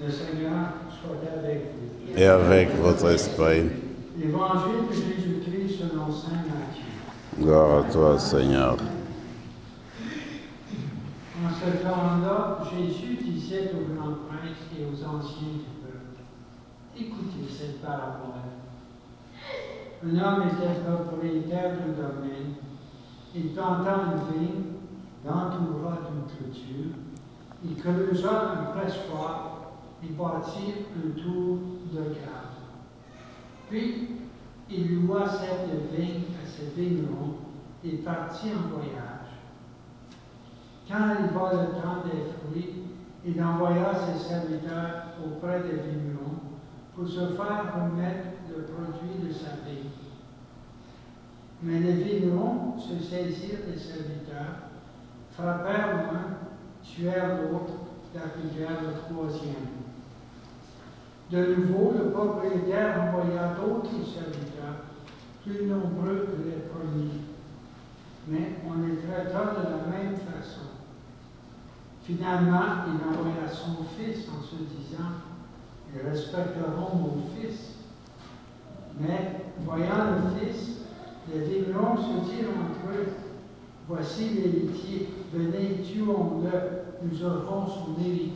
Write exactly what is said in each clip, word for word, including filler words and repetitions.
Le Seigneur soit avec vous. Et avec votre esprit. Évangile de Jésus-Christ selon saint Matthieu. Gloire à toi, Seigneur. En ce temps-là, Jésus disait aux grands princes et aux anciens du peuple, écoutez cette parabole. Un homme était propriétaire d'un domaine. Il planta une vigne, l'entoura d'une clôture. Il creusa un pressoir et bâtit un tour de garde. Puis, il loua cette vigne à ses vignerons et partit en voyage. Quand arriva le temps des fruits, il envoya ses serviteurs auprès des vignerons pour se faire remettre le produit de sa vigne. Mais les vignerons se saisirent des serviteurs, frappèrent l'un, tuèrent l'autre, lapidèrent le troisième. De nouveau, le propriétaire envoya d'autres serviteurs, plus nombreux que les premiers, mais on les traita de la même façon. Finalement, il envoya son fils en se disant, « Ils respecteront mon fils. » Mais, voyant le fils, les vignerons se dirent entre eux, « Voici l'héritier, venez, tuons-le, nous aurons son héritage. »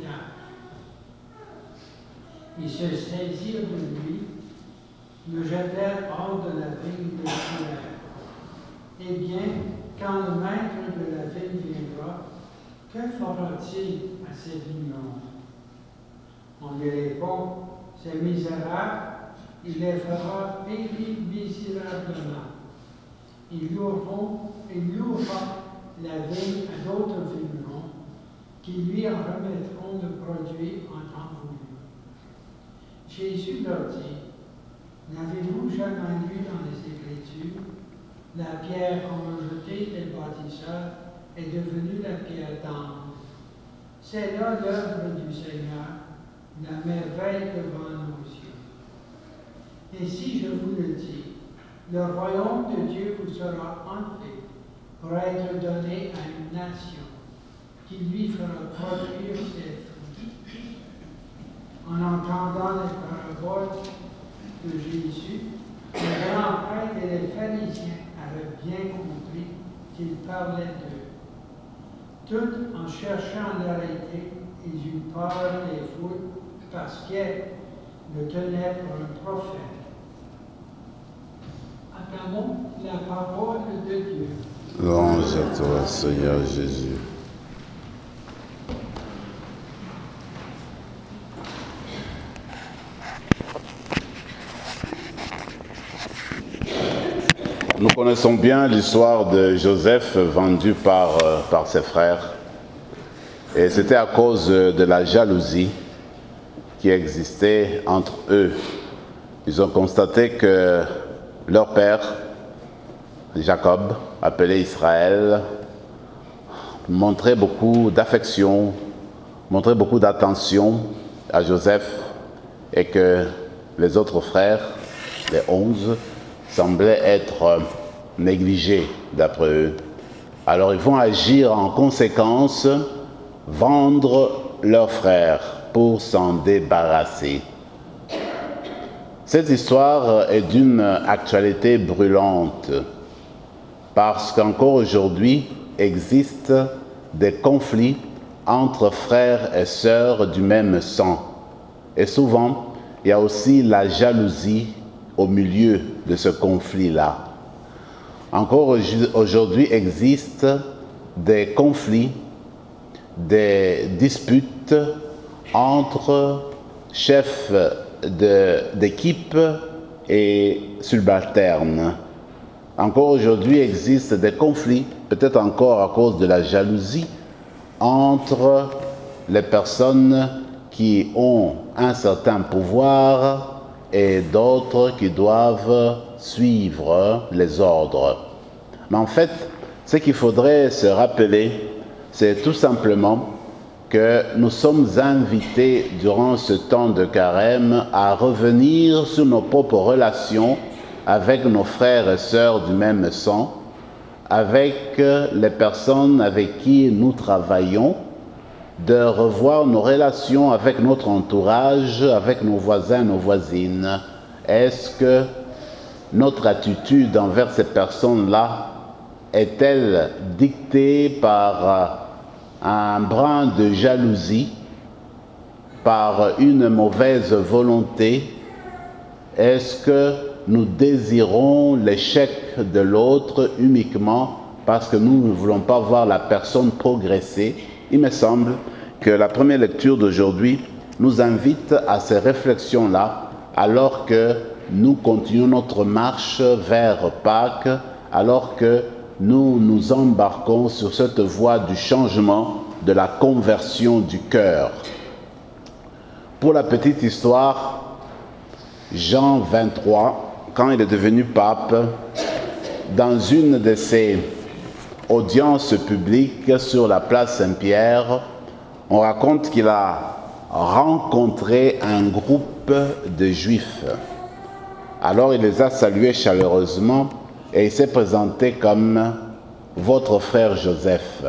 Ils se saisirent de lui, le jetèrent hors de la vigne de tuèrent. Eh bien, quand le maître de la vigne viendra, que fera-t-il à ces vignerons? On lui répond, ces misérables, il les fera périr misérablement. Ils loueront, il louera la vigne à d'autres vignerons qui lui en remettront le produit en temps voulu. Jésus leur dit, n'avez-vous jamais lu dans les Écritures, la pierre qu'on a jetée des bâtisseurs est devenue la pierre d'angle. C'est là l'œuvre du Seigneur, la merveille devant nos yeux. Et si je vous le dis, le royaume de Dieu vous sera enlevé pour être donné à une nation qui lui fera produire ses fruits. En entendant les paroles de Jésus, les grands prêtres et les pharisiens avaient bien compris qu'il parlait d'eux. Tous, en cherchant à l'arrêter, ils eurent peur des foules parce qu'elles le tenaient pour un prophète. Acclamons la parole de Dieu. Louange à toi, Seigneur Jésus. Nous connaissons bien l'histoire de Joseph vendu par, euh, par ses frères. Et c'était à cause de la jalousie qui existait entre eux. Ils ont constaté que leur père, Jacob, appelé Israël, montrait beaucoup d'affection, montrait beaucoup d'attention à Joseph et que les autres frères, les onze, semblaient être négligés d'après eux. Alors ils vont agir en conséquence, vendre leurs frères pour s'en débarrasser. Cette histoire est d'une actualité brûlante parce qu'encore aujourd'hui existent des conflits entre frères et sœurs du même sang. Et souvent, il y a aussi la jalousie au milieu de ce conflit-là. Encore aujourd'hui existent des conflits, des disputes entre chefs d'équipe et subalternes. Encore aujourd'hui existent des conflits, peut-être encore à cause de la jalousie, entre les personnes qui ont un certain pouvoir et d'autres qui doivent suivre les ordres. Mais en fait, ce qu'il faudrait se rappeler, c'est tout simplement que nous sommes invités durant ce temps de carême à revenir sur nos propres relations avec nos frères et sœurs du même sang, avec les personnes avec qui nous travaillons de revoir nos relations avec notre entourage, avec nos voisins, nos voisines. Est-ce que notre attitude envers ces personnes-là est-elle dictée par un brin de jalousie, par une mauvaise volonté? Est-ce que nous désirons l'échec de l'autre uniquement parce que nous ne voulons pas voir la personne progresser? Il me semble que la première lecture d'aujourd'hui nous invite à ces réflexions-là, alors que nous continuons notre marche vers Pâques, alors que nous nous embarquons sur cette voie du changement, de la conversion du cœur. Pour la petite histoire, Jean vingt-trois, quand il est devenu pape, dans une de ses audiences publiques sur la place Saint-Pierre, on raconte qu'il a rencontré un groupe de Juifs. Alors il les a salués chaleureusement et il s'est présenté comme votre frère Joseph.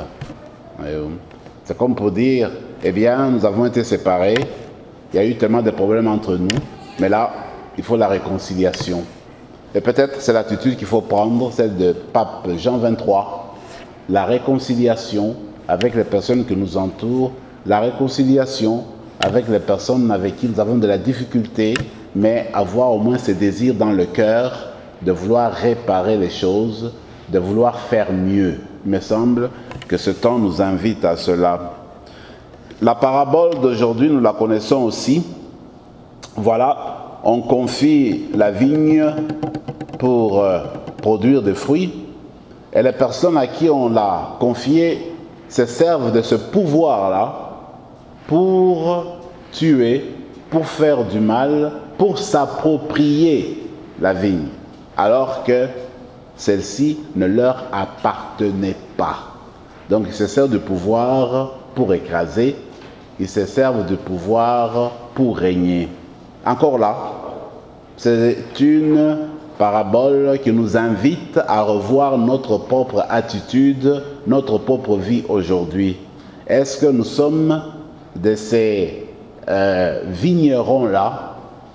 C'est comme pour dire, eh bien, nous avons été séparés, il y a eu tellement de problèmes entre nous, mais là, il faut la réconciliation. Et peut-être c'est l'attitude qu'il faut prendre, celle de pape Jean vingt-trois, la réconciliation avec les personnes qui nous entourent, la réconciliation avec les personnes avec qui nous avons de la difficulté, mais avoir au moins ce désir dans le cœur de vouloir réparer les choses, de vouloir faire mieux. Il me semble que ce temps nous invite à cela. La parabole d'aujourd'hui, nous la connaissons aussi. Voilà, on confie la vigne pour euh, produire des fruits, et les personnes à qui on l'a confié se servent de ce pouvoir-là pour tuer, pour faire du mal, pour s'approprier la vigne, alors que celle-ci ne leur appartenait pas. Donc ils se servent du pouvoir pour écraser, ils se servent du pouvoir pour régner. Encore là, c'est une parabole qui nous invite à revoir notre propre attitude, notre propre vie aujourd'hui. Est-ce que nous sommes de ces euh, vignerons-là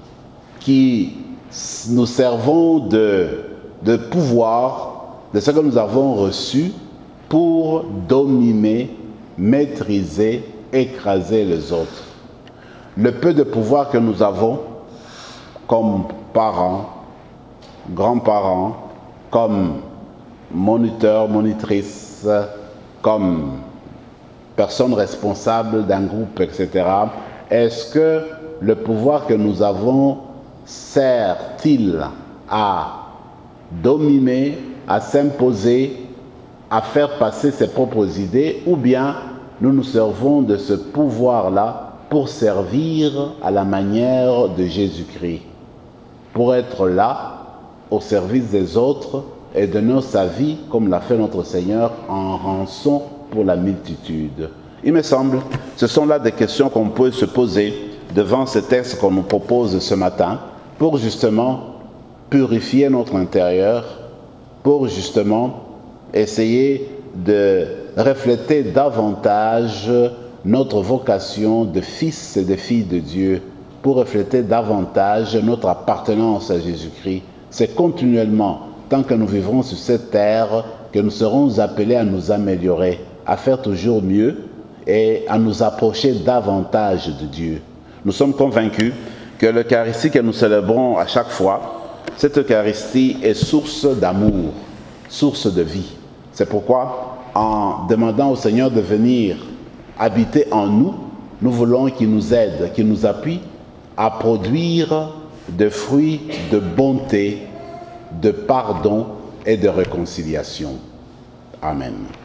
qui nous servons de, de pouvoir, de ce que nous avons reçu pour dominer, maîtriser, écraser les autres? Le peu de pouvoir que nous avons comme parents, grands-parents, comme moniteurs, monitrices, comme personnes responsables d'un groupe, et cetera, est-ce que le pouvoir que nous avons sert-il à dominer, à s'imposer, à faire passer ses propres idées, ou bien nous nous servons de ce pouvoir-là pour servir à la manière de Jésus-Christ, pour être là au service des autres et donner sa vie, comme l'a fait notre Seigneur, en rançon pour la multitude. Il me semble, ce sont là des questions qu'on peut se poser devant ce texte qu'on nous propose ce matin, pour justement purifier notre intérieur, pour justement essayer de refléter davantage notre vocation de fils et de filles de Dieu, pour refléter davantage notre appartenance à Jésus-Christ. C'est continuellement, tant que nous vivrons sur cette terre, que nous serons appelés à nous améliorer, à faire toujours mieux et à nous approcher davantage de Dieu. Nous sommes convaincus que l'Eucharistie que nous célébrons à chaque fois, cette Eucharistie est source d'amour, source de vie. C'est pourquoi, en demandant au Seigneur de venir habiter en nous, nous voulons qu'il nous aide, qu'il nous appuie à produire des fruits de bonté, de pardon et de réconciliation. Amen.